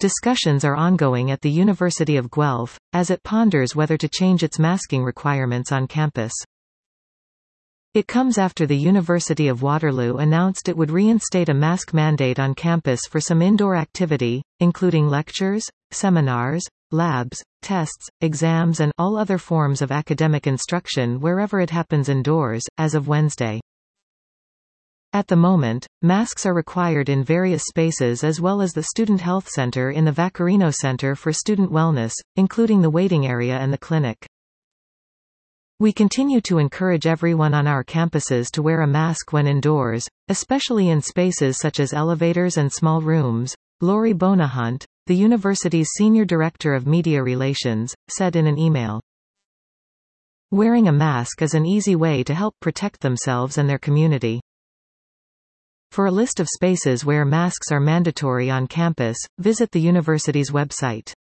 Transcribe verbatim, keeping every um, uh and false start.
Discussions are ongoing at the University of Guelph, as it ponders whether to change its masking requirements on campus. It comes after the University of Waterloo announced it would reinstate a mask mandate on campus for some indoor activity, including lectures, seminars, labs, tests, exams and all other forms of academic instruction wherever it happens indoors, as of Wednesday. At the moment, masks are required in various spaces as well as the Student Health Center in the Vaccarino Center for Student Wellness, including the waiting area and the clinic. We continue to encourage everyone on our campuses to wear a mask when indoors, especially in spaces such as elevators and small rooms, Laurie Bonahunt, the university's Senior Director of Media Relations, said in an email. Wearing a mask is an easy way to help protect themselves and their community. For a list of spaces where masks are mandatory on campus, visit the university's website.